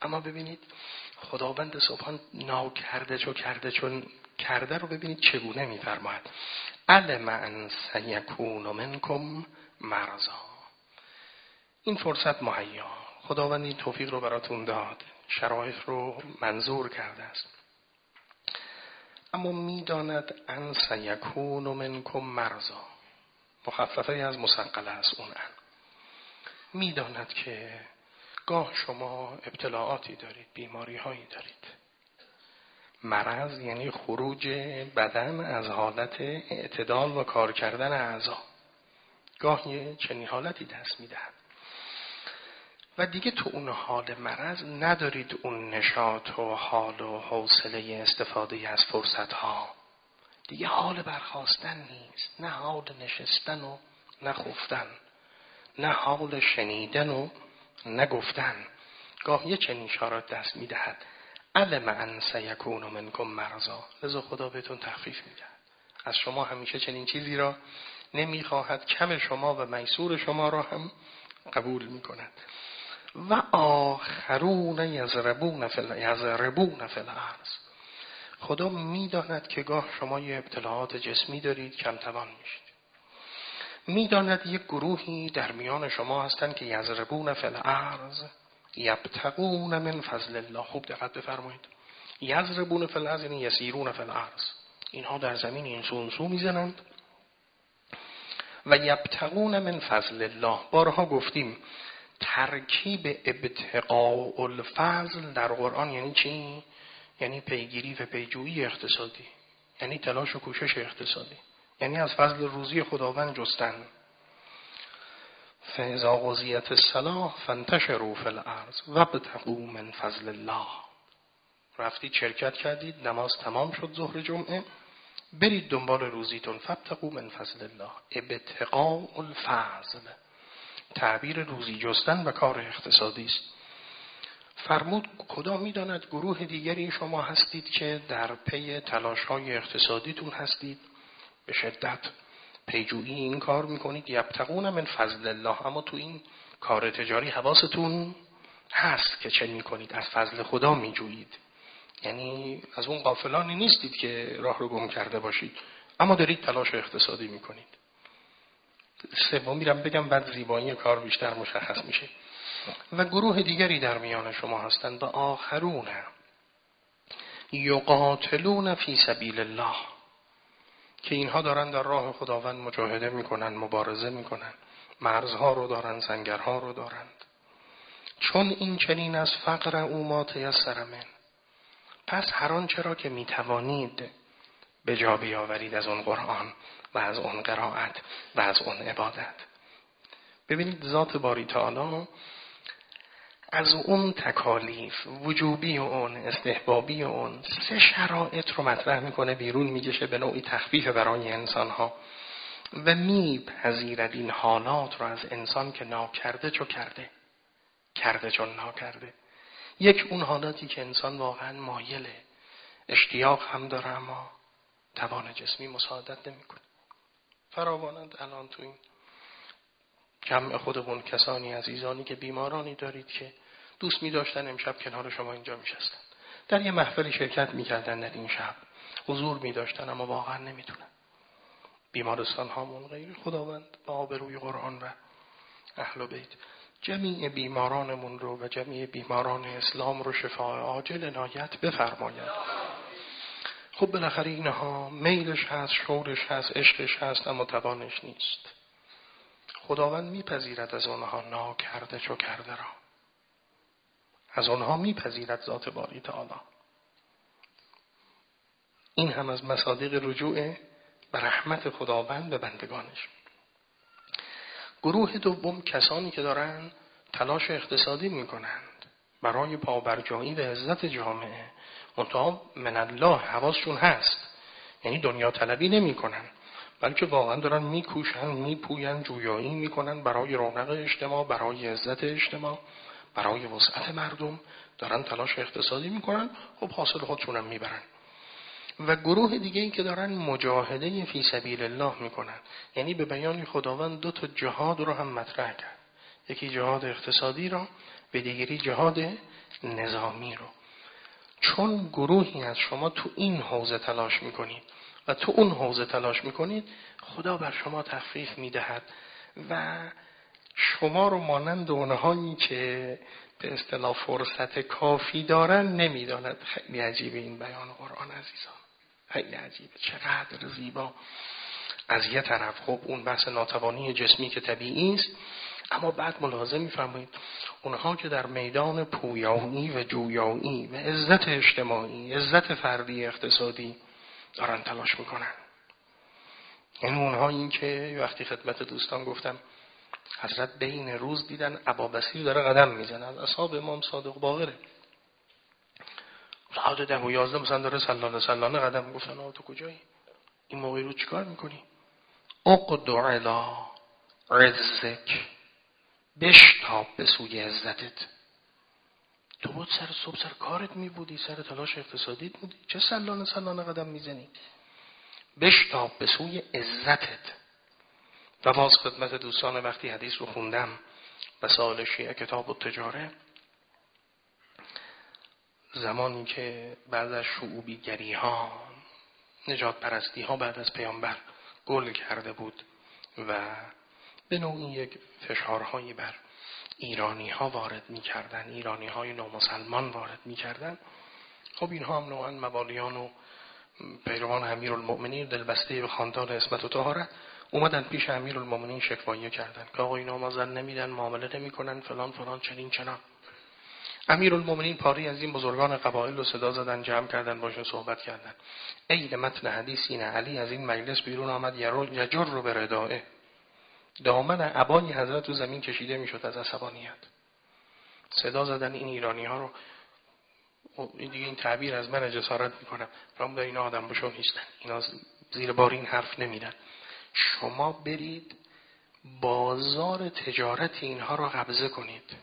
اما ببینید خداوند سبحان ناکرده چو کرده چون کرده رو ببینید چگونه می‌فرماید. علم ان سیکون منکم مرضا. این فرصت مهیا، خداوند این توفیق رو براتون داد، شرایط رو منظور کرده است، اما میداند ان سیکون منکم مرضا، مخففه از مثقله است. اون ان میداند که گاه شما ابتلاعاتی دارید، بیماری هایی دارید. مرض یعنی خروج بدن از حالت اعتدال و کار کردن اعضا. گاه یه چنین حالتی دست میدهد و دیگه تو اون حال مرض ندارید اون نشاط و حال و حوصله استفاده از فرصت ها. دیگه حال برخاستن نیست، نه حال نشستن و نه خفتن، نه حال شنیدن و نه گفتن. گاه یه چنین اشارات دست میدهد. علم ان سیکون منکم مرضا، لذا خدا بهتون تخفیف میدهد. از شما همیشه چنین چیزی را نمیخواهد، کم شما و میسور شما را هم قبول میکند. و آخرون یضربون فی یضربون فی الارض. خدا میداند که گاه شما یه ابتلاعات جسمی دارید، کم توان میشید. میداند یک گروهی در میان شما هستند که یضربون فی الارض یبتغون من فضل الله. خوب دقت بفرمایید. یضربون فی الارض یعنی یسیرون فی الارض. اینها در زمین این سو سو میزنند. و یبتغون من فضل الله، بارها گفتیم ترکیب ابتغاء الفضل در قرآن یعنی چی؟ یعنی پیگیری و پیجویی اقتصادی، یعنی تلاش و کوشش اقتصادی، یعنی از فضل روزی خداوند جستن. فاذا قضیت الصلاة فانتشروا فی الارض وابتغوا من فضل الله. رفتید شرکت کردید، نماز تمام شد ظهر جمعه، برید دنبال روزیتون. فابتغوا من فضل الله، ابتغاء الفضل، تعبیر روزی جستن و کار اقتصادی است. فرمود خدا میداند گروه دیگری شما هستید که در پی تلاش‌های اقتصادیتون هستید، به شدت پیجویی این کار میکنید. یبتغون من فضل الله، اما تو این کار تجاری حواستون هست که چه میکنید؟ از فضل خدا میجویید. یعنی از اون غافلانی نیستید که راه رو گم کرده باشید، اما دارید تلاش اقتصادی میکنید. سوم میرم بگم بعد زیبایی کار بیشتر مشخص میشه. و گروه دیگری در میان شما هستند و آخرون یقاتلون فی سبیل الله، که اینها دارن در راه خداوند مجاهده میکنن، مبارزه میکنن، مرزها رو دارن، سنگرها رو دارند. چون این چنین از فقر او ما تیسر من، پس هر آنچه را که میتوانید به جا بیاورید از اون قرآن و از اون قرائت و از اون عبادت. ببینید ذات باری تعالی از اون تکالیف وجوبی و اون استحبابی و اون سه شرایط رو مطرح میکنه، بیرون میگشه به نوعی تخفیف برای انسانها و میپذیرد این حالات رو از انسان که ناکرده چو کرده، کرده چون ناکرده. یک اون حالاتی که انسان واقعا مایله، اشتیاق هم داره اما توان جسمی مساعدت نمیکنه. فراوانند الان تو این جمع خودمون کسانی عزیزانی که بیمارانی دارید که دوست می داشتن امشب کنار شما اینجا می شستن، در یه محفلی شرکت می کردن، در این شب حضور می داشتن اما واقعا نمی تونن. بیمارستان هامون غیر خداوند با آبروی قرآن و اهل بیت جمیع بیمارانمون رو و جمیع بیماران اسلام رو شفای عاجل عنایت بفرماید. خب بالاخره اینها میلش هست، شورش هست، عشقش هست، اما توانش نیست. خداوند میپذیرد از آنها ناکرده چو کرده را، از آنها میپذیرد ذات باری تعالی. این هم از مصادیق رجوع به رحمت خداوند به بندگانش. گروه دوم کسانی که دارن تلاش اقتصادی میکنند برای پابرجایی و عزت جامعه، منتها من الله حواسشون هست، یعنی دنیا طلبی نمی کنن، بلکه واقعا دارن میکوشن، میپوین، جویایی میکنن برای رونق اجتماع، برای عزت اجتماع، برای وسعت مردم، دارن تلاش اقتصادی میکنن. خب حاصل خودشون هم میبرن. و گروه دیگه ای که دارن مجاهده فی سبیل الله میکنن، یعنی به بیان خداوند دو تا جهاد رو هم مطرح کرد، یکی جهاد اقتصادی را، به دیگری جهاد نظامی رو. چون گروهی از شما تو این حوزه تلاش میکنید و تو اون حوزه تلاش میکنید، خدا بر شما تخفیف میدهد و شما رو مانند اونهایی که به اصطلاح فرصت کافی دارن نمیداند. خیلی عجیبه این بیان قرآن عزیزان، خیلی عجیبه، چقدر زیبا. از یه طرف خب اون بحث ناتوانی جسمی که طبیعی است، اما بعد ملاحظه می‌فرمایید اونها که در میدان پویایی و جویایی و عزت اجتماعی، عزت فردی اقتصادی دارن تلاش میکنن. یعنی اونها این که وقتی خدمت دوستان گفتم حضرت بین روز دیدن ابابصیر داره قدم میزنه، از اصحاب امام صادق باقره، ساعت ده و یازده مثلا داره سلانه سلانه قدم. گفتن آه تو کجایی؟ این موقع رو چیکار میکنی؟ اقدع الی عزک، بشتاب به سوی عزتت. تو بود سر صبح سر کارت می بودی، سر تلاش اقتصادیت بودی، چه سلانه سلانه قدم میزنی؟ بشتاب به سوی عزتت. و باز خدمت دوستان وقتی حدیث رو خوندم مسائل شیعه کتاب التجاره، زمانی که بعد از شعوبیگری ها، نجات پرستی ها بعد از پیامبر گل کرده بود و به نوعی یک فشارهایی بر ایرانی ها وارد می کردن، ایرانی های نومسلمان وارد می کردن، خب اینها هم نوعا موالیان و پیروان امیرالمؤمنین دلبسته به خاندان عصمت و طهارت اومدن پیش امیرالمؤمنین شکوایه کردن که آقا اینا ما زن نمیدن، معامله نمیکنن، فلان فلان چنین چنان. امیرالمؤمنین پاری از این بزرگان قبایل رو صدا زدن، جمع کردن، باشون صحبت کردن. عین متن حدیث اینه، علی از این مجلس بیرون آمد، یجر رو به ردائه، دامن عبای حضرت رو زمین کشیده میشد از عصبانیت. صدا زدن این ایرانی ها رو، این دیگه این تعبیر از من جسارت میکنم، فرام در اینا آدم بشو نیستن، اینا زیر بار این حرف نمیدن. شما برید بازار تجارت اینها رو قبضه کنید،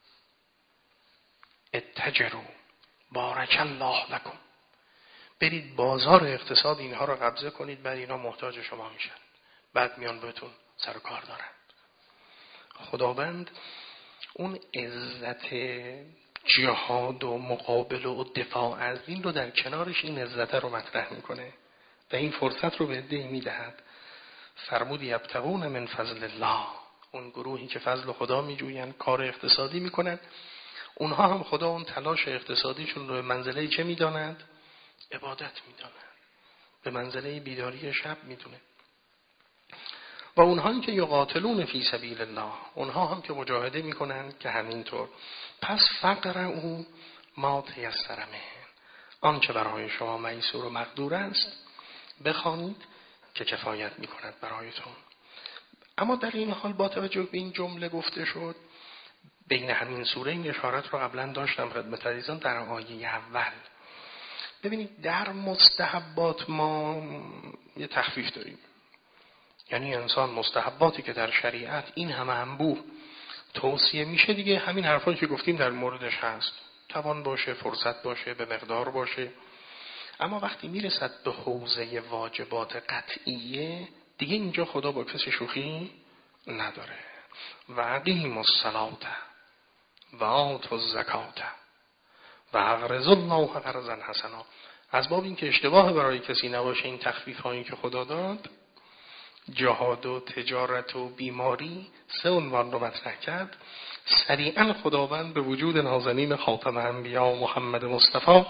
اتجروا بارک الله لکم، برید بازار اقتصاد اینها رو قبضه کنید، بعد اینا محتاج شما میشن، بعد میان بهتون سر کار دارن. خداوند اون عزت جهاد و مقابل و دفاع از این رو در کنارش این عزت رو مطرح میکنه و این فرصت رو به عده‌ای میدهد. فرمود یبتغون من فضل الله، اون گروهی که فضل خدا میجوین، کار اقتصادی میکنن، اونها هم خدا اون تلاش اقتصادیشون رو به منزله چه میدانند؟ عبادت میدانند، به منزله بیداری شب میدونه. و اونهایی که یقاتلون فی سبیل الله، اونها هم که مجاهده میکنن که همینطور. پس فقر او ما تیسر منه، آنچه برای شما میسور و مقدور است بخوانید که کفایت میکند برایتون. اما در این حال با توجه به این جمله گفته شد، بین همین سوره این اشارت رو قبلا داشتم خدمت عزیزان در آیه اول. ببینید در مستحبات ما یه تخفیف داریم، یعنی انسان مستحباتی که در شریعت این همه انبوه توصیه میشه دیگه، همین حرفایی که گفتیم در موردش هست، توان باشه، فرصت باشه، به مقدار باشه. اما وقتی میرسد به حوزه واجبات قطعیه دیگه اینجا خدا با کسی شوخی نداره. و اقیموا الصلاة و آتوا الزکاة و اقرضوا الله قرضا حسنا. از باب این که اشتباه برای کسی نباشه این تخفیف هایی که خدا داد، جهاد و تجارت و بیماری سه عنوان رو مطرح کرد. سریعا خداوند به وجود نازنین خاتم انبیا محمد مصطفی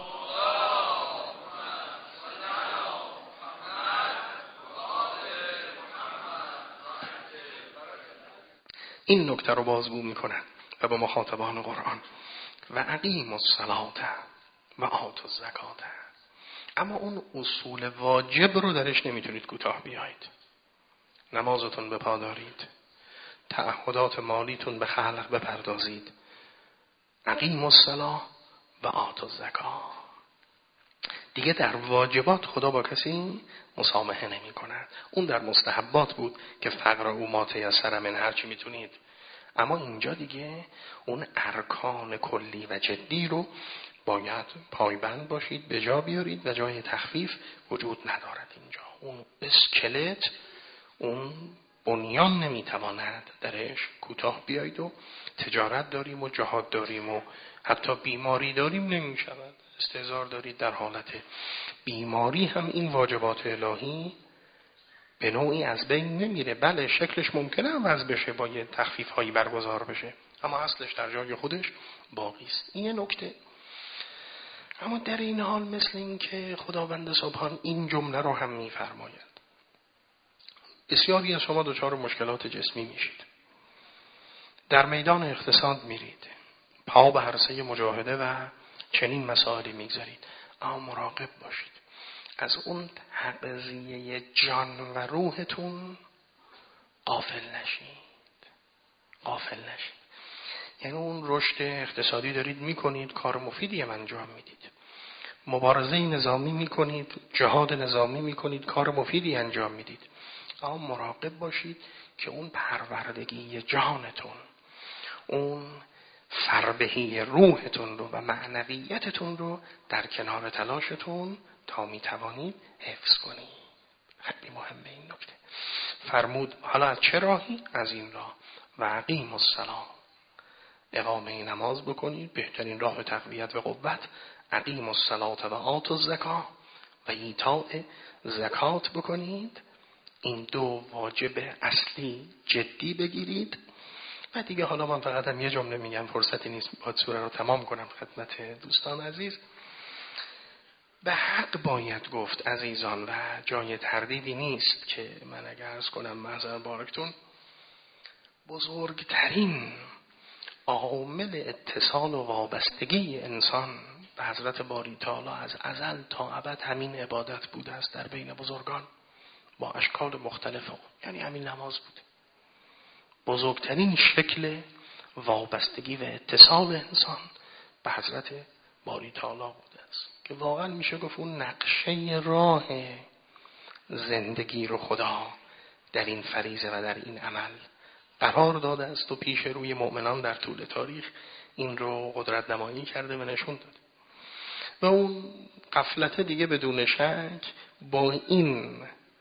این نکته رو بازگو میکنن و به مخاطبان قرآن و اقیموا الصلاة و آتوا الزکاة. اما اون اصول واجب رو درش نمیتونید کوتاه بیایید. نمازتون بپا دارید، تعهدات مالیتون به خلق بپردازید، اقیموا الصلاة و آتوا الزکاة. دیگه در واجبات خدا با کسی مسامحه نمی کند. اون در مستحبات بود که فقر او ما تیسر من، هرچی میتونید. اما اینجا دیگه اون ارکان کلی و جدی رو باید پایبند باشید، به جا بیارید و جای تخفیف وجود ندارد. اینجا اون اسکلت، اون بنیان نمیتواند درش کوتاه بیایید و تجارت داریم و جهاد داریم و حتی بیماری داریم نمی شود. استعذار دارید در حالت بیماری هم این واجبات الهی به نوعی از بین نمیره. بله شکلش ممکنه عوض بشه، با یه تخفیف هایی برگزار بشه، اما اصلش در جای خودش باقی است. این یه نکته. اما در این حال مثل این که خداوند سبحان این جمله رو هم میفرماید: بسیاری از شما دچار مشکلات جسمی میشید، در میدان اقتصاد میرید، پا به عرصه مجاهده و چنین مسائلی میگذارید، اما مراقب باشید از اون تغذیه جان و روحتون غافل نشید. غافل نشید. یعنی اون رشد اقتصادی دارید میکنید، کار مفیدی هم انجام میدید، مبارزه نظامی میکنید، جهاد نظامی میکنید، کار مفیدی انجام میدید، اما مراقب باشید که اون پروردگی جانتون، اون فربهی روحتون رو و معنویتتون رو در کنار تلاشتون تا میتوانید حفظ کنید. خیلی مهمه این نکته. فرمود حالا از چه راهی؟ از این راه: و اقیم الصلاة، اقامه نماز بکنید. بهترین راه تقویت و قوت اقیم الصلاة و آتوا الزکاة، و ایتاء زکات بکنید. این دو واجب اصلی جدی بگیرید. و دیگه حالا من فقط هم یه جمله میگم، فرصتی نیست باید سوره رو تمام کنم خدمت دوستان عزیز. به حق باید گفت عزیزان و جای تردیدی نیست که من اگر عرض کنم معذر بارکتون، بزرگترین عامل اتصال و وابستگی انسان به حضرت باری تعالی از ازل تا ابد همین عبادت بوده است در بین بزرگان با اشکال مختلف، یعنی همین نماز بوده. بزرگترین شکل وابستگی و اتصال انسان به حضرت باری تعالی بوده است که واقعا میشه گفت اون نقشه راه زندگی رو خدا در این فریضه و در این عمل قرار داده است و پیش روی مؤمنان در طول تاریخ این رو قدرت نمایی کرده و نشون داده. و اون غفلت دیگه بدون شک با این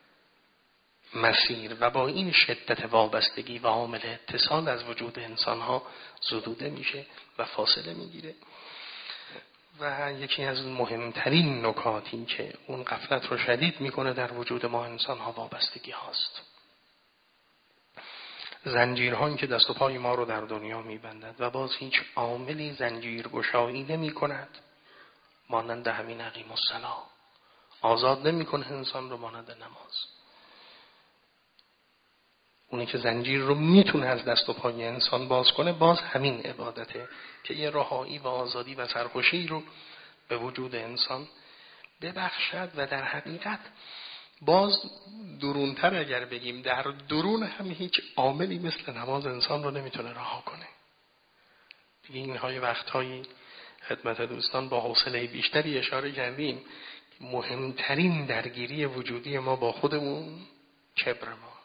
مسیر و با این شدت وابستگی و عامل اتصال از وجود انسانها زدوده میشه و فاصله میگیره. و یکی از مهمترین نکاتی که اون غفلت رو شدید میکنه در وجود ما انسانها وابستگی هاست. زنجیرهایی که دست و پای ما رو در دنیا میبندد و باز هیچ عاملی زنجیر گشایی نمی کند مانند همین اقیم الصلاة. آزاد نمی کنه انسان رو مانند نماز. اونی که زنجیر رو میتونه از دست و پای انسان باز کنه باز همین عبادته که یه رهایی و آزادی و سرخوشی رو به وجود انسان ببخشد. و در حقیقت باز درونتر اگر بگیم در درون هم هیچ عاملی مثل نماز انسان رو نمیتونه رها کنه. دیگه اینهای وقتهایی خدمت دوستان با حوصله بیشتری اشاره کردیم مهمترین درگیری وجودی ما با خودمون کبر ماست.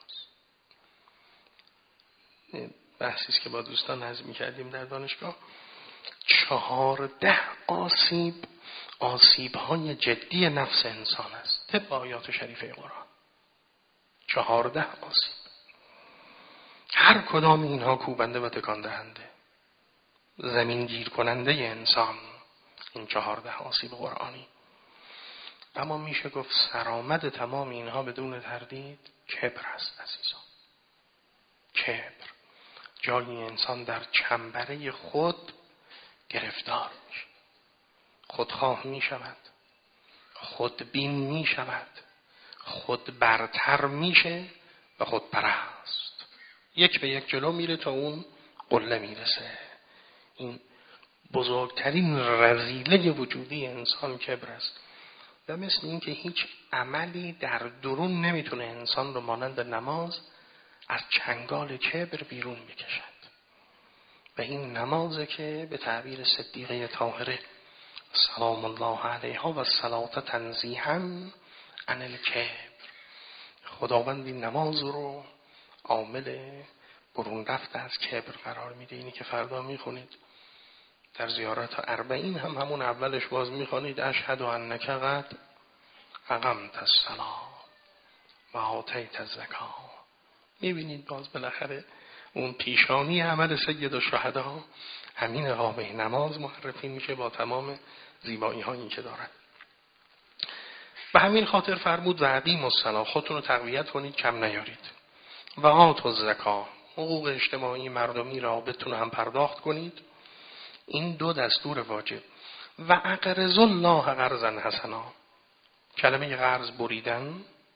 بحثیست که با دوستان نظم می‌کردیم در دانشگاه. چهارده آسیب آسیب‌های جدی نفس انسان است طبق آیات شریفه قرآن. چهارده آسیب، هر کدام اینها کوبنده و تکان دهنده، زمین گیر کننده انسان. این چهارده آسیب قرآنی. اما میشه گفت سرآمد تمام اینها بدون تردید کبر است عزیزان. کبر، جای انسان در چنبره خود گرفتار میشه، خودخواه میشود، خودبین میشود، خود برتر میشه و خود پرست. یک به یک جلو میره تا اون قله میرسه. این بزرگترین رذیله وجودی انسان کبر است. و مثل این که هیچ عملی در درون نمیتونه انسان رو مانند نماز از چنگال کبر بیرون بکشد. و این نمازه که به تعبیر صدیقه طاهره سلام الله علیها و صلاة تنزیها عن الکبر، خداوند این نماز رو عامل برون رفت از کبر قرار میده. اینی که فردا میخونید در زیارت اربعین هم همون اولش باز میخونید اشهد انک قد اقمت الصلاة و آتیت الزکاة. میبینید باز بالاخره اون پیشانی عمل سید الشهدا همین قامه نماز معرفی میشه با تمام زیبایی هایی که دارد. به همین خاطر فرمود و اقیموا الصلاة، خودتون رو تقویت کنید، کم نیارید. و آتوا الزکاة، حقوق اجتماعی مردمی را بتون هم پرداخت کنید. این دو دستور واجب. و اقرضوا الله قرضا حسنا، کلمه قرض بریدن،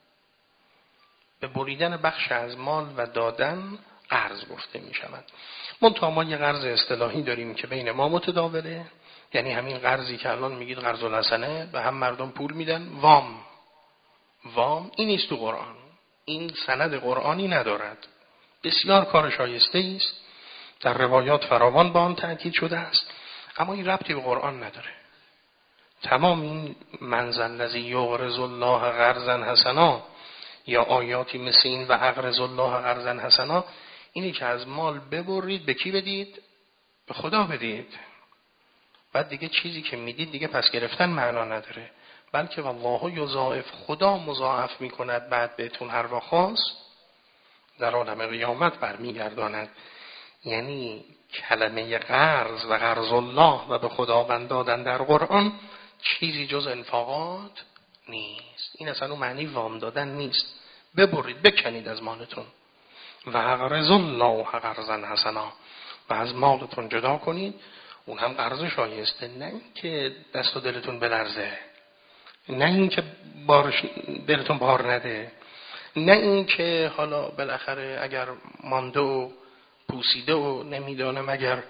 به بریدن بخش از مال و دادن قرض گفته می شود. منتها ما یه قرض اصطلاحی داریم که بین ما متداوله، یعنی همین قرضی که الان میگید قرض الحسنه، به هم مردم پول میدن، وام. وام این نیست تو قرآن، این سند قرآنی ندارد. بسیار کار شایسته است، در روایات فراوان با آن تأکید شده است، اما این ربطی به قرآن نداره. تمام این من ذا الذی یقرض الله قرضا حسنا یا آیاتی مثل این و اقرض الله قرضا حسنا، اینی که از مال ببرید به کی بدید؟ به خدا بدید. بعد دیگه چیزی که میدید دیگه پس گرفتن معنا نداره، بلکه والله یضاعف، خدا مضاعف میکند بعد بهتون هر وقت خواست در عالم قیامت برمیگرداند. یعنی کلمه قرض و قرض الله و به خداوند دادن در قرآن چیزی جز انفاقات نیست. این اصلا اون معنی وام دادن نیست. ببرید، بکنید از مالتون. و اقرضوا الله قرضا حسنا، و از مالتون جدا کنید، اون هم قرض شایسته، نه اینکه دست و دلتون بلرزه، نه اینکه بارش دلتون بار نده، نه اینکه حالا بالاخره اگر مانده و پوسیده و نمیدانم اگر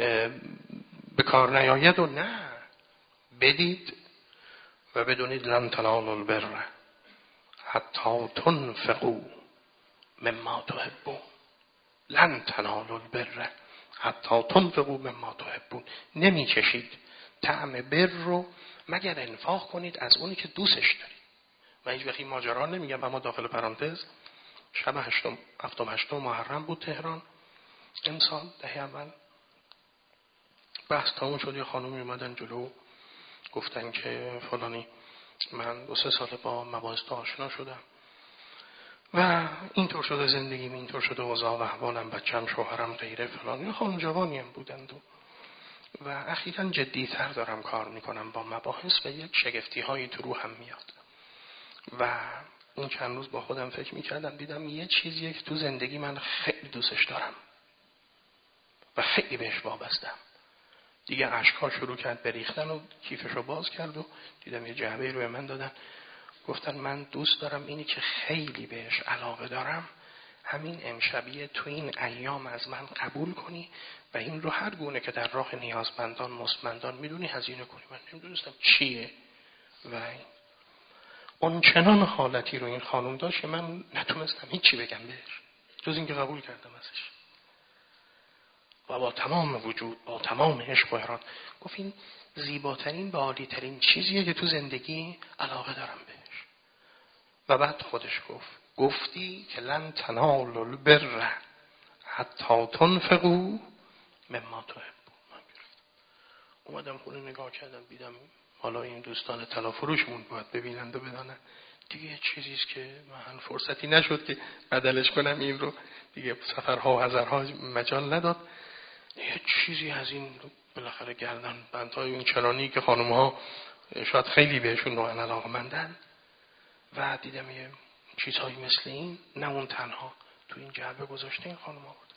به کار نیاید و نه، بدید و بدونید لن تنالوا البر حتی تنفقوا مما تحبون. لن تنالوا البر حتی تنفقوا مما تحبون. نمی چشید طعم بر رو مگر انفاق کنید از اونی که دوستش دارید. من هیچ وقتی ماجرا نمیگم، اما داخل پرانتز شب هشتم هفتم هشتم محرم بود تهران امسال دهه اول، بحث تموم شد. یه خانومی اومدن جلو گفتن که فلانی من دو سه ساله با مباحث آشنا شدم و اینطور شده زندگیم، اینطور شده اوضاع و احوالم، بچه‌م، شوهرم، غیره فلان. یه خانم جوانی هم بودند و و اخیراً جدی‌تر دارم کار میکنم با مباحث و یک شگفتی هایی تو رو هم میاد و این چند روز با خودم فکر میکردم، دیدم یه چیزیه که تو زندگی من خیلی دوستش دارم و خیلی بهش وابستم. دیگه اشک‌ها شروع کرد بریختن و کیفشو باز کرد و دیدم یه جعبه روی من دادن، گفتن من دوست دارم اینی که خیلی بهش علاقه دارم همین امشبیه تو این ایام از من قبول کنی و این رو هر گونه که در راه نیازمندان مستمندان میدونی هزینه کنی. من نمیدونستم چیه و اون چنان حالتی رو این خانم داشت که من نتونستم هیچی بگم بهش جز این که قبول کردم ازش و با تمام وجود، با تمام عشق و اراده گفت این زیباترین و عالیترین چیزیه که تو زندگی علاقه دارم بهش. و بعد خودش گفت گفتی که لن تنالوا البر حتی تنفقوا مما تحبون. من اومدم خونه نگاه کردم، دیدم حالا این دوستان طلا فروشمون باید ببینند و بدانن دیگه چیزیست که من فرصتی نشد که بدلش کنم این رو، دیگه سفرها و هزارها مجال نداد. یه چیزی از این بالاخره گردن بندهای این چنانی که خانم‌ها شاید خیلی بهشون نوعا علاقه‌مندن و دیدم یه چیزهایی مثل این، نه اون تنها تو این جعبه گذاشته این خانم‌ها بود.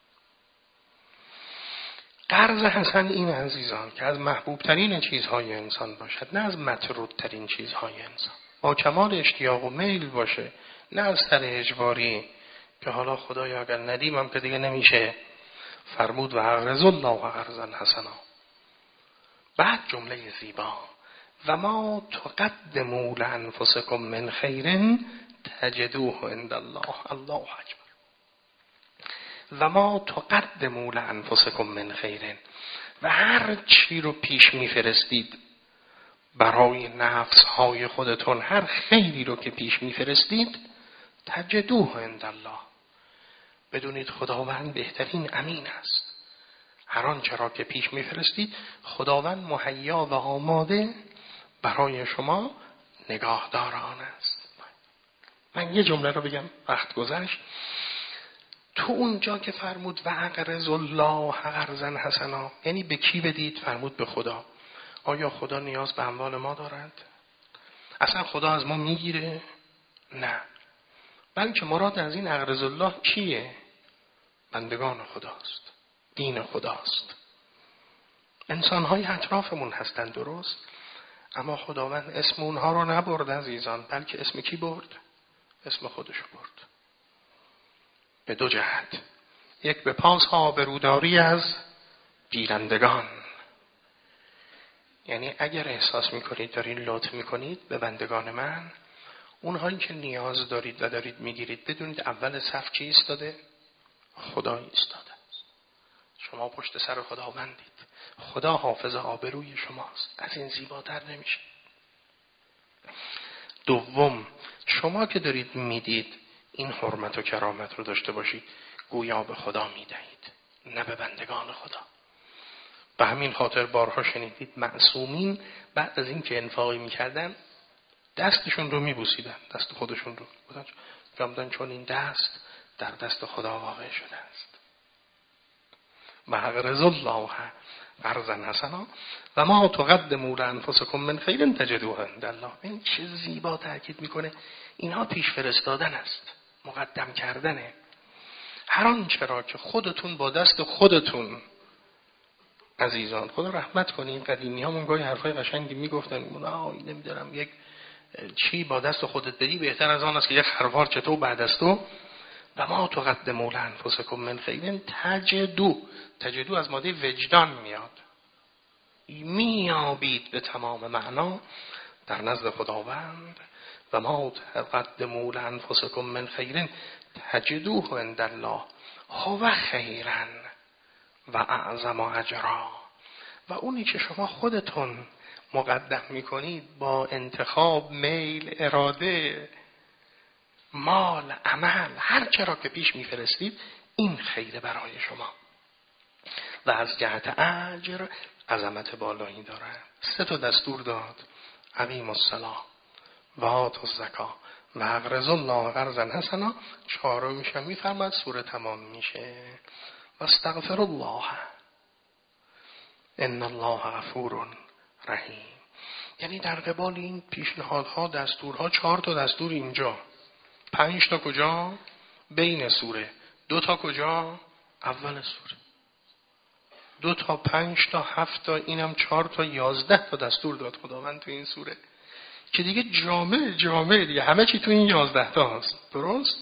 قرض حسن این عزیزان که از محبوب ترین چیزهای انسان باشد، نه از مطرود ترین چیزهای انسان، با کمال اشتیاق و میل باشه، نه از سر اجباری که حالا خدایا اگر ندیم هم که دیگه نمیشه. فرمود و اقرضوا الله قرضا حسنا. بعد جمله زیبا و ما تقدموا لانفسکم من خیر تجدوه عند الله. الله اکبر. و ما تقدموا لانفسکم من خیر، و هر چی رو پیش میفرستید برای نفس های خودتون، هر خیری رو که پیش میفرستید تجدوه عند الله، بدونید خداوند بهترین امین است. هر آنچه را که پیش میفرستید خداوند مهیا و آماده برای شما نگاهدار آن است. من یه جمله رو بگم، وقت گذشت. تو اونجا که فرمود و اقرض الله قرضا حسنا، یعنی به کی بدید؟ فرمود به خدا. آیا خدا نیاز به اموال ما دارد؟ اصلا خدا از ما میگیره؟ نه، بلکه مراد از این اقرض الله کیه؟ بندگان خداست، دین خداست، انسان‌های اطرافمون هستن، درست؟ اما خداوند اسم اونها رو نبرد عزیزان، بلکه اسم کی برد؟ اسم خودشو برد. به دو جهت، یک به پاس آبروداری از گیرندگان، یعنی اگر احساس میکنید دارید لطف میکنید به بندگان من، اونهایی که نیاز دارید و دارید میگیرید، بدونید اول صف کی ایستاده؟ خدا ایستاده. شما پشت سر خداوندید، خدا حافظ آبروی شماست، از این زیباتر نمیشه. دوم، شما که دارید میدید این حرمت و کرامت رو داشته باشید، گویا به خدا میدهید نه به بندگان خدا. به همین خاطر بارها شنیدید معصومین بعد از این که انفاقی میکردن دستشون رو میبوسیدن، دست خودشون رو بودن، چون این دست در دست خدا واقع شده است. و اقرض الله قرضا حسنا و ما تقدموا لانفسکم من خیر تجدوه عند الله. این چه زیبا تاکید میکنه، اینها پیش فرستادن است، مقدم کردنه. هر آنچه را که خودتون با دست خودتون، عزیزان خدا رحمت کنین، قدیمی ها من گاهی حرفای قشنگی میگفتن، آه نمیدارم یک چی با دست خودت بدی بهتر از آن است که یک خروار چطور بعد از تو. و ما تقدموا لانفسکم من خیر تجدو، تجدو از ماده وجدان میاد، میابید به تمام معنا در نزد خداوند. و ما تقدموا لانفسکم من خیر تجدوه عند الله هو خیرا و اعظم اجرا. و اونی که شما خودتون مقدم میکنید با انتخاب، میل، اراده، مال، عمل، هر چرا که پیش میفرستید، این خیره برای شما و از جهت اجر عظمت بالایی داره. سه تا دستور داد: اقیموا الصلاة و آتوا الزکاة و اقرضوا الله قرضا حسنا. چهارمیش هم میفرماد سوره تمام میشه و استغفر الله ان الله غفور رحیم. یعنی در قبال این پیشنهادها، دستورها، چهار تا دستور اینجا، پنج تا کجا؟ بین سوره. دو تا کجا؟ اول سوره. دو تا پنج تا هفت تا اینم چهار تا یازده تا دستور داد خداوند تو این سوره که دیگه جامع جامع دیگه همه چی تو این یازده تا هست، درست؟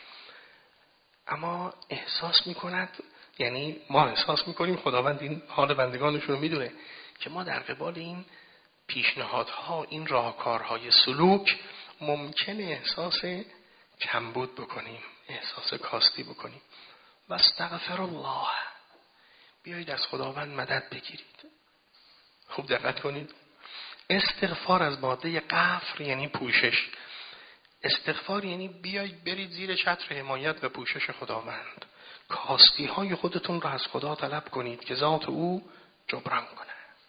اما احساس میکند، یعنی ما احساس میکنیم خداوند این حال بندگانش رو میدونه که ما در قبال این پیشنهادها، این راهکارهای سلوک ممکنه احساس کمبود بکنیم، احساس کاستی بکنیم. و استغفر الله، بیایید از خداوند مدد بگیرید. خوب دقت کنید، استغفار از ماده غفر یعنی پوشش. استغفار یعنی بیایید برید زیر چتر حمایت و پوشش خداوند. کاستی های خودتون را از خدا طلب کنید که ذات او جبران کنه.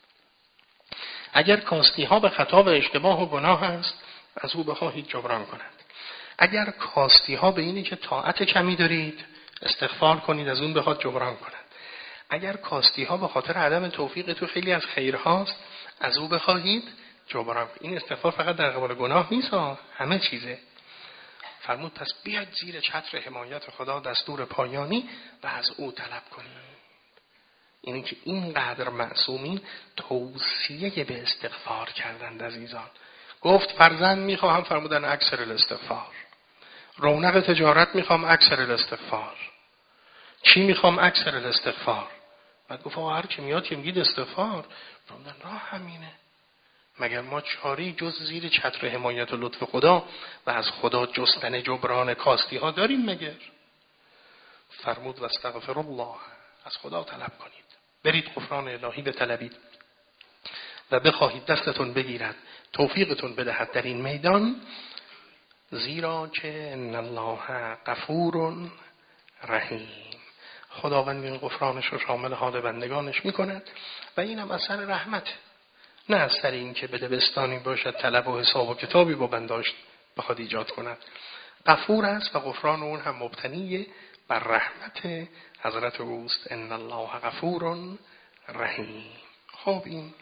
اگر کاستی ها به خطا و اشتباه و گناه است، از او بخواهید جبران کند. اگر کاستی ها به اینه که طاعت کمی دارید، استغفار کنید از اون بخواد جبران کند. اگر کاستی ها به خاطر عدم توفیق تو خیلی از خیرهاست، از او بخواهید جبران کنید. این استغفار فقط در قبال گناه نیست، همه چیزه. فرمود پس بیاید زیر چتر حمایت خدا، دستور پایانی، و از او طلب کنید. یعنی که اینقدر معصومین توصیه به استغفار کردند عزیزان. گفت فرزند میخواهم، فرمودن اکثر الاستغفار. رونق تجارت میخوام، اکثر الاستغفار. چی میخوام؟ اکثر الاستغفار. بعد گفت هر که میاد که میگید استغفار، فرمودن راه همینه. مگر ما چاری جز زیر چتر حمایت و لطف خدا و از خدا جستن جبران کاستی ها داریم مگر؟ فرمود و استغفر الله، از خدا طلب کنید، برید غفران الهی بطلبید و بخواهید دستتون بگیرد، توفیقتون بدهد در این میدان، زیرا که ان الله غفور رحیم. خداوند این غفرانش رو شامل حال بندگانش میکند و اینم اثر رحمت، نه از سر این که بده بستانی باشد طلب و حساب و کتابی با بنداشت بخواد ایجاد کند. غفور است و غفران اون هم مبتنی بر رحمت حضرت اوست. ان الله غفور رحیم. خب این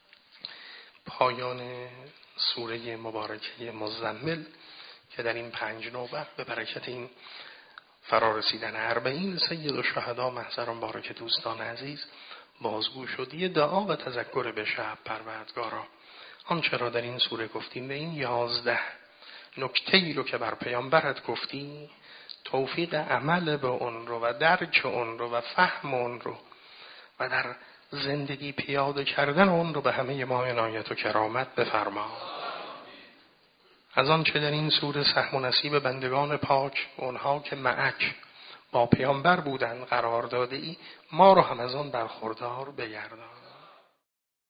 پایان سوره مبارکه مزمل که در این پنج نوبت به برکت این فرارسیدن اربعین سید الشهدا محضران بارک دوستان عزیز بازگو شد. یه دعا و تذکر به شب پروردگارا آنچه را در این سوره گفتیم به این یازده نکته‌ای رو که بر پیامبرت گفتی توفیق عمل به اون رو و درک اون رو و فهم اون رو و در زندگی پیاده کردن اون رو به همه ما عنایت و کرامت بفرما. از آن چه در این سوره سهم و نصیب بندگان پاک اونها که معک با پیامبر بودن قرار داده ای ما رو هم از آن برخوردار بگردان.